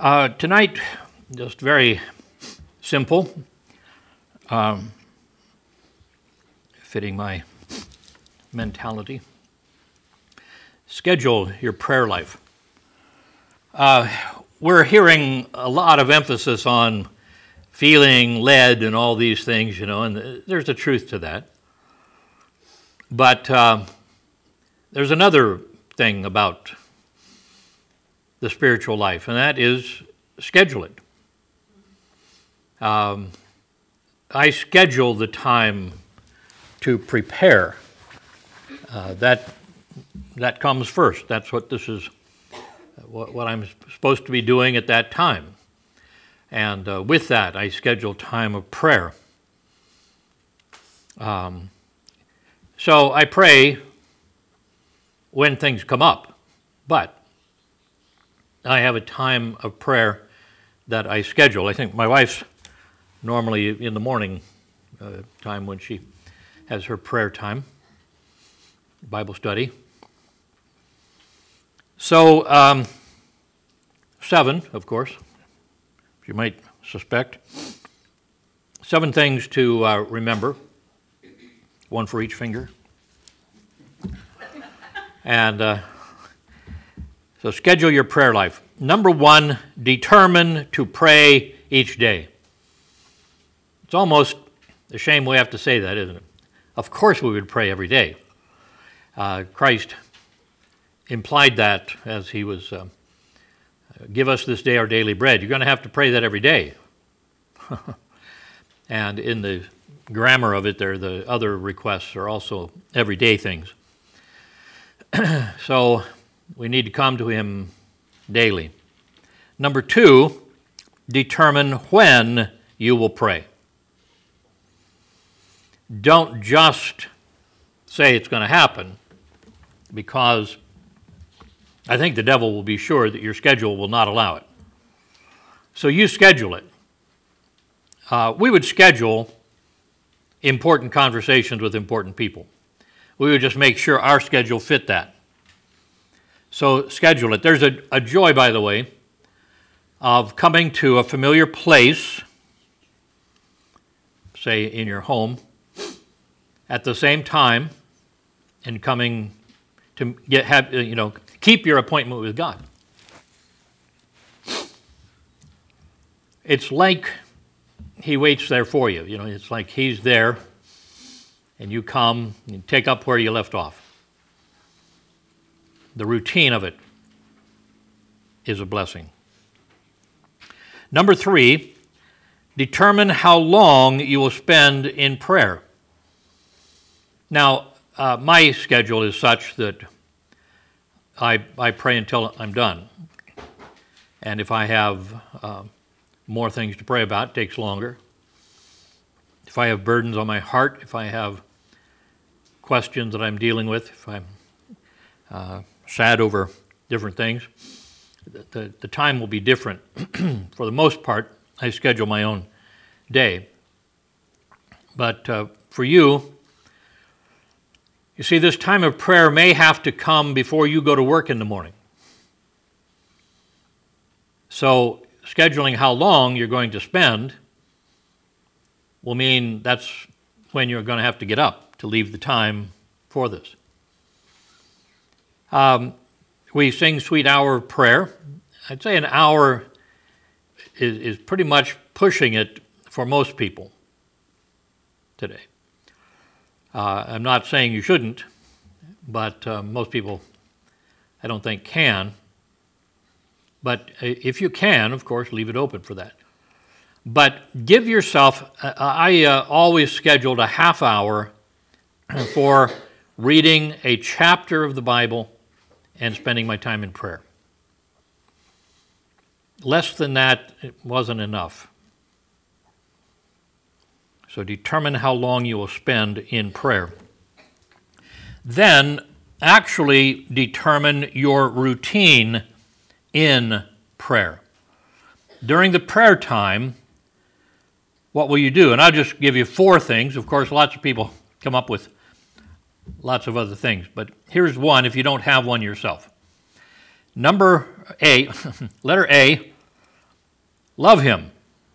Tonight, just very simple, fitting my mentality. Schedule your prayer life. We're hearing a lot of emphasis on feeling led and all these things, and there's a truth to that. But there's another thing about the spiritual life, and that is schedule it. I schedule the time to prepare. That comes first. That's what this is, what I'm supposed to be doing at that time. And with that, I schedule time of prayer. So I pray when things come up, but I have a time of prayer that I schedule. I think my wife's normally in the morning time when she has her prayer time, Bible study. So 7, of course, you might suspect. 7 things to remember, one for each finger. And so schedule your prayer life. Number 1, determine to pray each day. It's almost a shame we have to say that, isn't it? Of course we would pray every day. Christ implied that as he was, give us this day our daily bread. You're going to have to pray that every day. And in the grammar of it there, the other requests are also everyday things. So we need to come to him daily. Number 2, determine when you will pray. Don't just say it's going to happen, because I think the devil will be sure that your schedule will not allow it. So you schedule it. We would schedule important conversations with important people. We would just make sure our schedule fit that. So schedule it. There's a joy, by the way, of coming to a familiar place, say in your home, at the same time, and coming to keep your appointment with God. It's like he waits there for you. It's like he's there, and you come and take up where you left off. The routine of it is a blessing. Number 3, determine how long you will spend in prayer. Now, my schedule is such that I pray until I'm done. And if I have more things to pray about, it takes longer. If I have burdens on my heart, if I have questions that I'm dealing with, if I'm sad over different things, the time will be different. For the most part, I schedule my own day. But for you see, this time of prayer may have to come before you go to work in the morning. So scheduling how long you're going to spend will mean that's when you're going to have to get up to leave the time for this. We sing Sweet Hour of Prayer. I'd say an hour is pretty much pushing it for most people today. I'm not saying you shouldn't, but most people, I don't think, can. But if you can, of course, leave it open for that. But give yourself, I always scheduled a half hour for reading a chapter of the Bible and spending my time in prayer. Less than that, it wasn't enough. So determine how long you will spend in prayer. Then actually determine your routine in prayer. During the prayer time, what will you do? And I'll just give you 4 things. Of course, lots of people come up with lots of other things, but here's one if you don't have one yourself. Number A, letter A, Love him.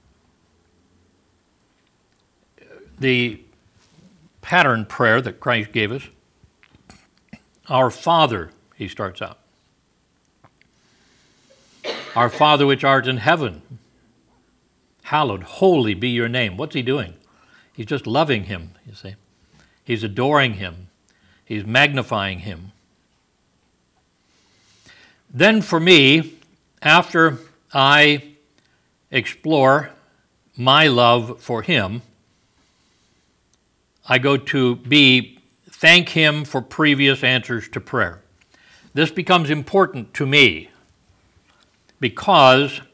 The pattern prayer that Christ gave us, our Father, he starts out. Our Father which art in heaven, hallowed, holy be your name. What's he doing? He's just loving him, you see. He's adoring him. He's magnifying him. Then for me, after I explore my love for him, I go to B, thank him for previous answers to prayer. This becomes important to me because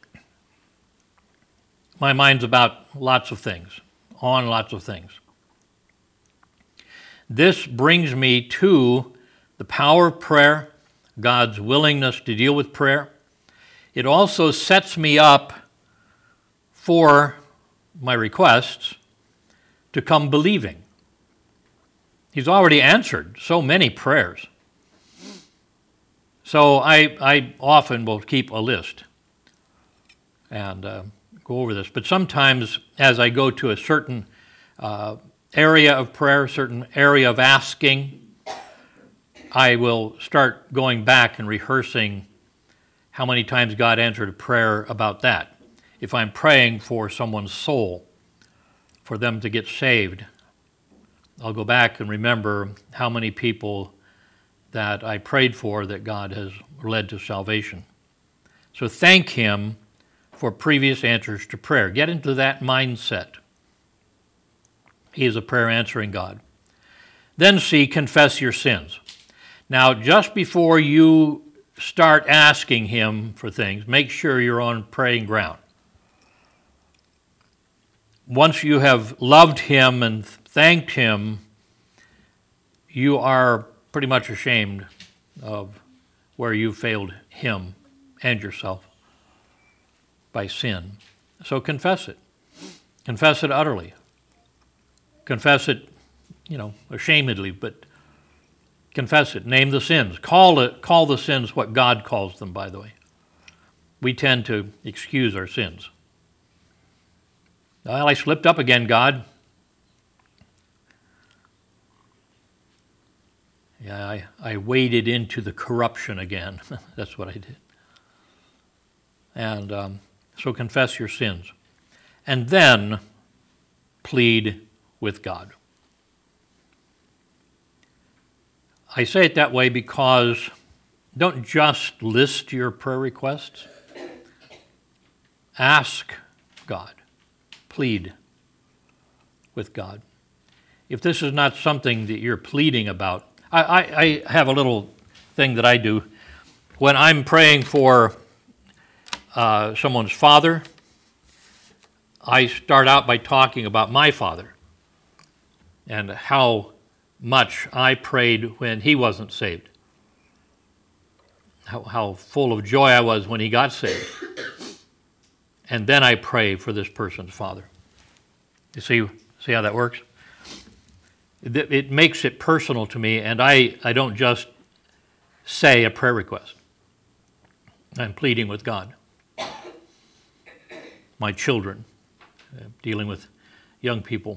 my mind's about lots of things, on lots of things. This brings me to the power of prayer, God's willingness to deal with prayer. It also sets me up for my requests to come believing. He's already answered so many prayers. So I often will keep a list and go over this. But sometimes as I go to a certain area of prayer, certain area of asking, I will start going back and rehearsing how many times God answered a prayer about that. If I'm praying for someone's soul, for them to get saved, I'll go back and remember how many people that I prayed for that God has led to salvation. So thank him for previous answers to prayer. Get into that mindset. He is a prayer answering God. Then C, confess your sins. Now, just before you start asking him for things, make sure you're on praying ground. Once you have loved him and thanked him, you are pretty much ashamed of where you failed him and yourself by sin. So confess it. Confess it utterly. Confess it, ashamedly, but confess it. Name the sins. Call the sins what God calls them, by the way. We tend to excuse our sins. Well, I slipped up again, God. Yeah, I waded into the corruption again. That's what I did. And so confess your sins. And then plead with God. I say it that way because don't just list your prayer requests. Ask God. Plead with God. If this is not something that you're pleading about, I have a little thing that I do. When I'm praying for someone's father, I start out by talking about my father and how much I prayed when he wasn't saved, how full of joy I was when he got saved. And then I pray for this person's father. You see how that works? It makes it personal to me, and I don't just say a prayer request. I'm pleading with God. My children, dealing with young people.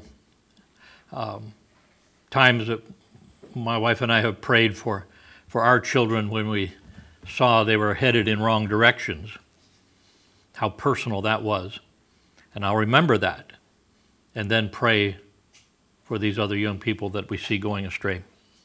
Times that my wife and I have prayed for our children when we saw they were headed in wrong directions. How personal that was. And I'll remember that and then pray for these other young people that we see going astray.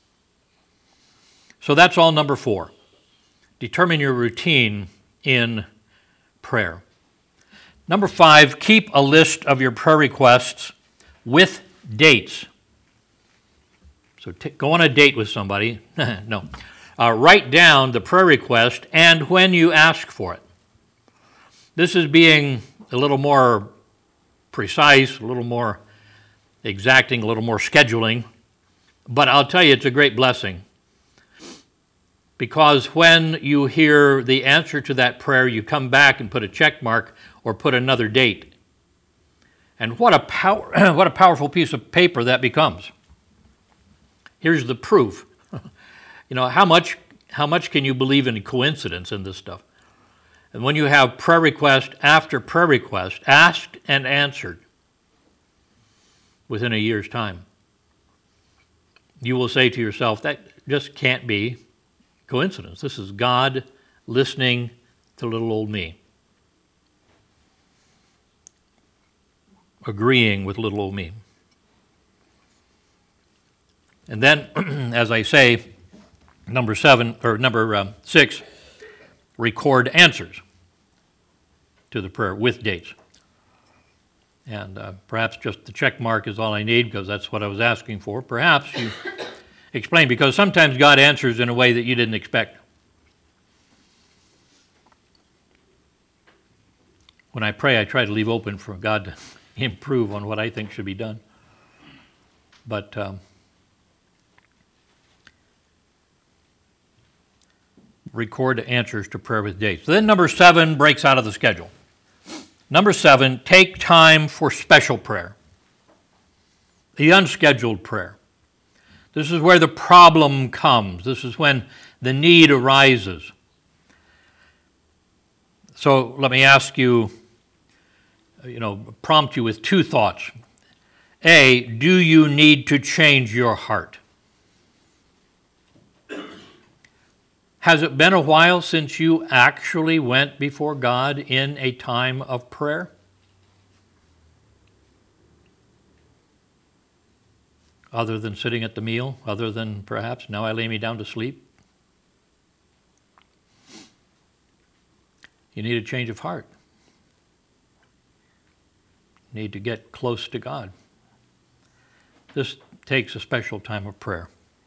So that's all number 4. Determine your routine in prayer. Number 5, keep a list of your prayer requests with dates. So go on a date with somebody. No. Write down the prayer request and when you ask for it. This is being a little more precise, a little more exacting, a little more scheduling. But I'll tell you, it's a great blessing. Because when you hear the answer to that prayer, you come back and put a check mark or put another date. And what a powerful piece of paper that becomes. Here's the proof. How much can you believe in coincidence in this stuff? And when you have prayer request after prayer request, asked and answered within a year's time, you will say to yourself, that just can't be coincidence. This is God listening to little old me, agreeing with little old me. And then, as I say, number 6, record answers to the prayer with dates. And perhaps just the check mark is all I need, because that's what I was asking for. Perhaps you explain, because sometimes God answers in a way that you didn't expect. When I pray, I try to leave open for God to improve on what I think should be done. But record answers to prayer with dates. Then number 7 breaks out of the schedule. Number 7, take time for special prayer. The unscheduled prayer. This is where the problem comes. This is when the need arises. So let me ask you, prompt you with 2 thoughts. A, do you need to change your heart? Has it been a while since you actually went before God in a time of prayer? Other than sitting at the meal, other than perhaps, now I lay me down to sleep? You need a change of heart. You need to get close to God. This takes a special time of prayer.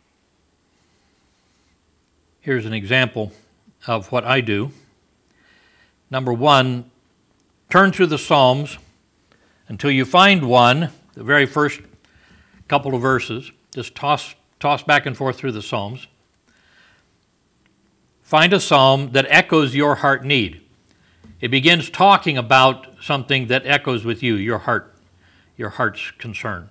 Here's an example of what I do. Number 1, turn through the Psalms until you find one, the very first couple of verses. Just toss back and forth through the Psalms. Find a psalm that echoes your heart need. It begins talking about something that echoes with you, your heart's concern.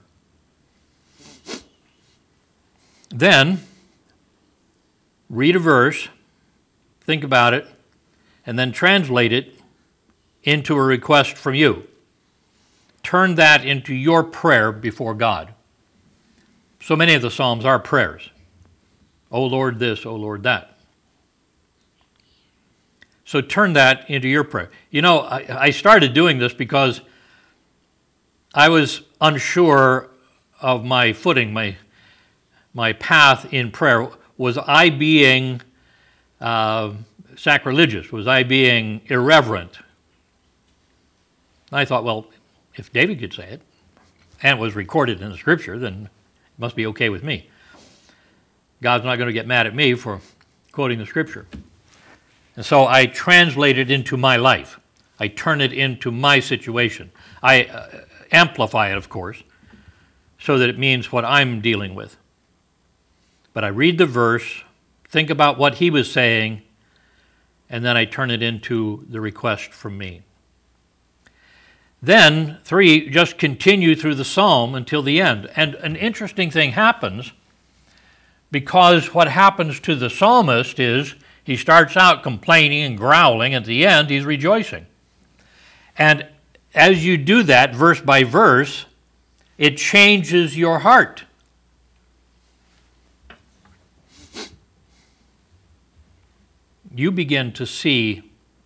Then, read a verse, think about it, and then translate it into a request from you. Turn that into your prayer before God. So many of the Psalms are prayers. Oh Lord this, oh Lord that. So turn that into your prayer. I started doing this because I was unsure of my footing, my path in prayer. Was I being sacrilegious? Was I being irreverent? I thought, well, if David could say it, and it was recorded in the Scripture, then it must be okay with me. God's not going to get mad at me for quoting the Scripture. And so I translate it into my life. I turn it into my situation. I amplify it, of course, so that it means what I'm dealing with. But I read the verse, think about what he was saying, and then I turn it into the request from me. Then, 3, just continue through the psalm until the end. And an interesting thing happens, because what happens to the psalmist is he starts out complaining and growling. At the end, he's rejoicing. And as you do that, verse by verse, it changes your heart. You begin to see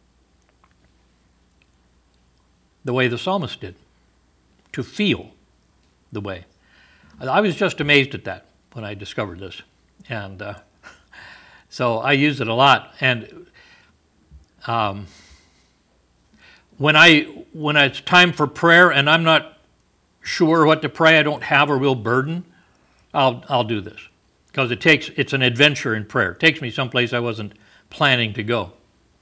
the way the psalmist did, to feel the way. I was just amazed at that when I discovered this. And so I use it a lot. And when it's time for prayer and I'm not sure what to pray, I don't have a real burden, I'll do this. Because it's an adventure in prayer. It takes me someplace I wasn't planning to go.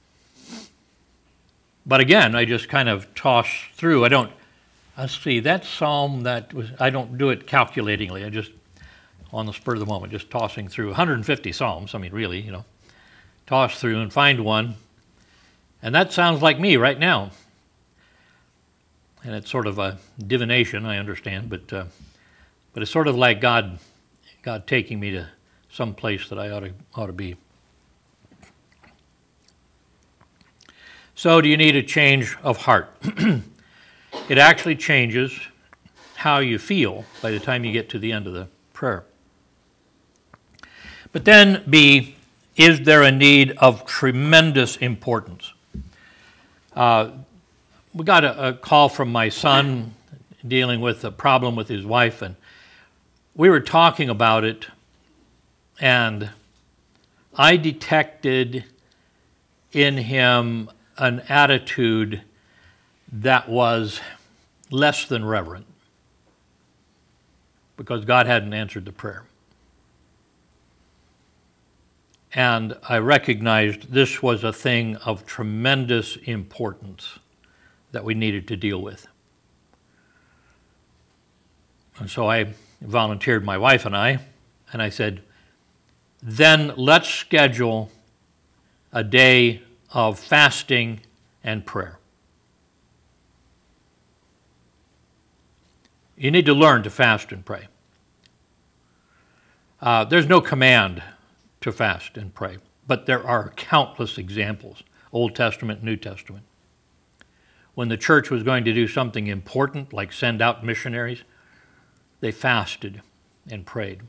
But again, I just kind of toss through. Let's see, that psalm, I don't do it calculatingly. I just, on the spur of the moment, just tossing through 150 psalms. I mean, really, toss through and find one. And that sounds like me right now. And it's sort of a divination, I understand, but it's sort of like God taking me to some place that I ought to be. So do you need a change of heart? It actually changes how you feel by the time you get to the end of the prayer. But then B, is there a need of tremendous importance? We got a call from my son dealing with a problem with his wife, and we were talking about it, and I detected in him an attitude that was less than reverent because God hadn't answered the prayer. And I recognized this was a thing of tremendous importance that we needed to deal with. And so I volunteered my wife and I said, then let's schedule a day of fasting and prayer. You need to learn to fast and pray. There's no command to fast and pray, but there are countless examples, Old Testament, New Testament. When the church was going to do something important, like send out missionaries, they fasted and prayed.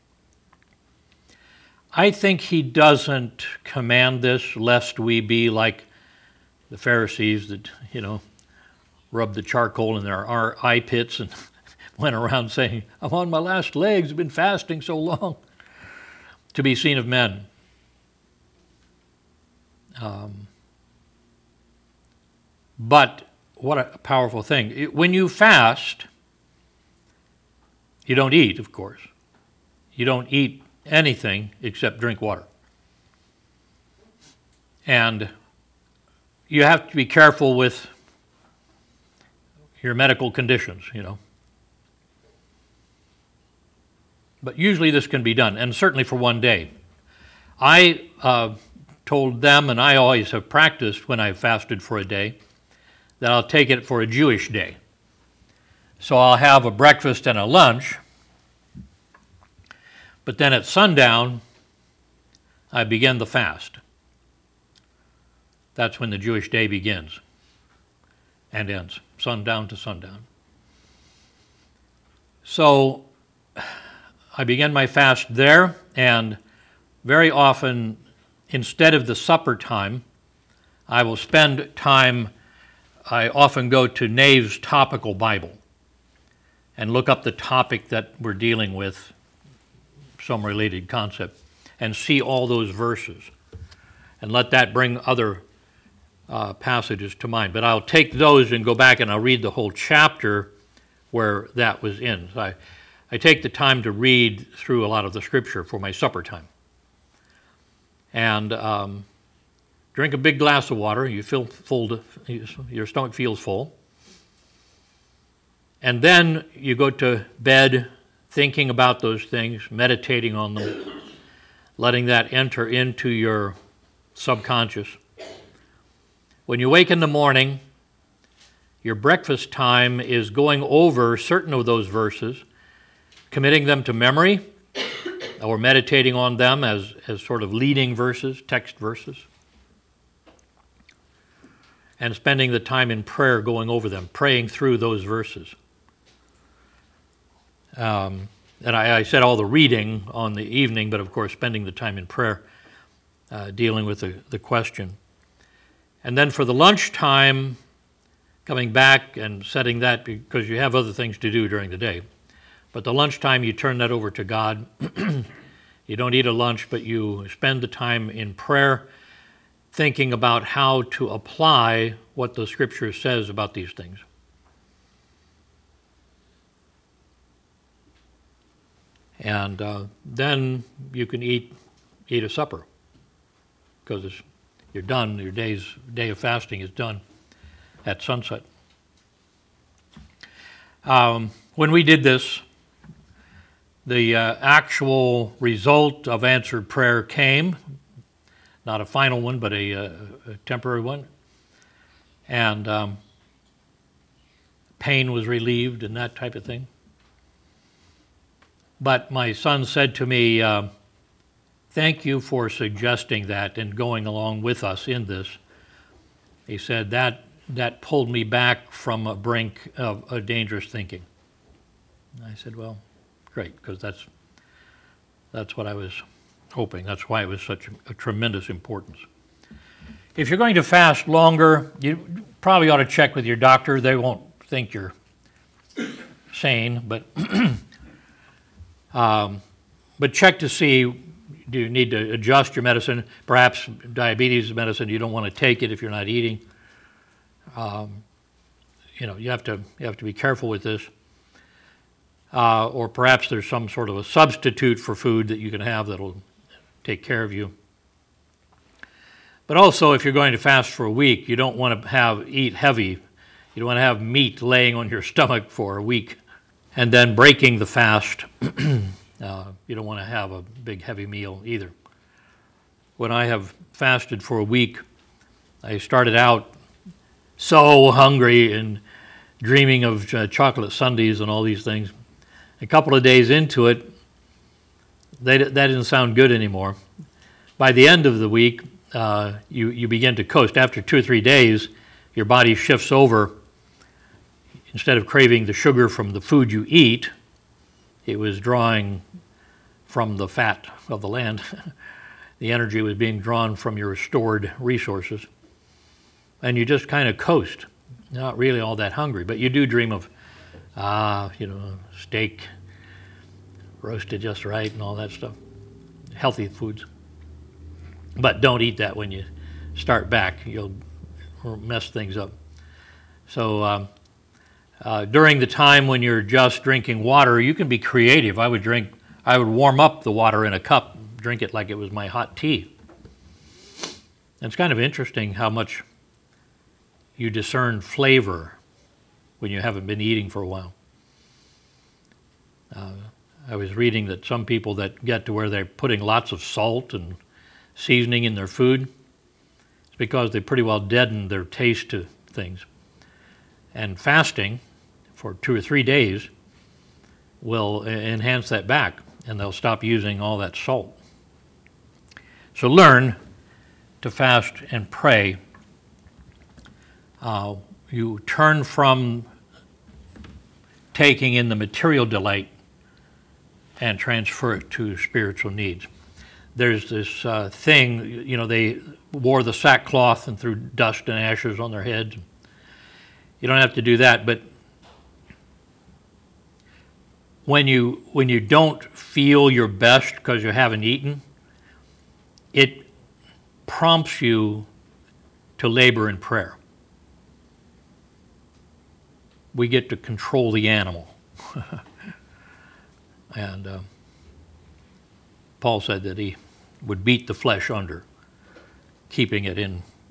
I think he doesn't command this lest we be like the Pharisees that, rubbed the charcoal in their eye pits and went around saying, I'm on my last legs, I've been fasting so long, to be seen of men. But what a powerful thing. When you fast, you don't eat, of course. You don't eat anything except drink water. And you have to be careful with your medical conditions, But usually this can be done, and certainly for one day. I told them, and I always have practiced when I've fasted for a day, that I'll take it for a Jewish day. So I'll have a breakfast and a lunch, but then at sundown, I begin the fast. That's when the Jewish day begins and ends, sundown to sundown. So I begin my fast there, and very often, instead of the supper time, I will spend time, I often go to Nave's Topical Bible and look up the topic that we're dealing with, some related concept, and see all those verses, and let that bring other passages to mind. But I'll take those and go back and I'll read the whole chapter where that was in. So I take the time to read through a lot of the scripture for my supper time. And drink a big glass of water. You feel full, your stomach feels full. And then you go to bed thinking about those things, meditating on them, letting that enter into your subconscious. When you wake in the morning, your breakfast time is going over certain of those verses, committing them to memory, or meditating on them as sort of leading verses, text verses, and spending the time in prayer going over them, praying through those verses. And I said all the reading on the evening, but of course spending the time in prayer, dealing with the question. And then for the lunchtime, coming back and setting that, because you have other things to do during the day. But the lunchtime, you turn that over to God. You don't eat a lunch, but you spend the time in prayer, thinking about how to apply what the Scripture says about these things. And then you can eat a supper, because you're done. Your day of fasting is done at sunset. When we did this, the actual result of answered prayer came, not a final one, but a temporary one. And pain was relieved and that type of thing. But my son said to me, thank you for suggesting that and going along with us in this. he said, that pulled me back from a brink of a dangerous thinking. And I said, well, great, because that's what I was hoping. That's why it was such a tremendous importance. If you're going to fast longer, you probably ought to check with your doctor. They won't think you're sane, but check to see, do you need to adjust your medicine? Perhaps diabetes medicine, you don't want to take it if you're not eating. You have to be careful with this. Or perhaps there's some sort of a substitute for food that you can have that'll take care of you. But also, if you're going to fast for a week, you don't want to eat heavy. You don't want to have meat laying on your stomach for a week and then breaking the fast. You don't want to have a big heavy meal either. When I have fasted for a week, I started out so hungry and dreaming of chocolate sundaes and all these things. A couple of days into it, that didn't sound good anymore. By the end of the week, you begin to coast. After 2 or 3 days, your body shifts over. Instead of craving the sugar from the food you eat, it was drawing from the fat of the land. The energy was being drawn from your stored resources. And you just kind of coast, not really all that hungry, but you do dream of, steak, roasted just right and all that stuff, healthy foods. But don't eat that when you start back. You'll mess things up. So during the time when you're just drinking water, you can be creative. I would warm up the water in a cup, drink it like it was my hot tea. And it's kind of interesting how much you discern flavor when you haven't been eating for a while. I was reading that some people that get to where they're putting lots of salt and seasoning in their food, it's because they pretty well deaden their taste to things. And fasting for 2 or 3 days will enhance that back, and they'll stop using all that salt. So learn to fast and pray. You turn from taking in the material delight and transfer it to spiritual needs. There's this thing, they wore the sackcloth and threw dust and ashes on their heads. You don't have to do that, but when you don't feel your best because you haven't eaten, it prompts you to labor in prayer. We get to control the animal. And Paul said that he would beat the flesh under, keeping it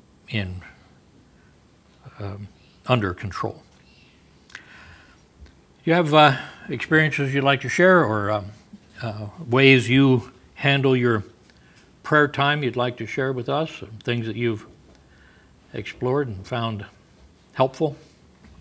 under control. Do you have experiences you'd like to share, or ways you handle your prayer time you'd like to share with us, things that you've explored and found helpful?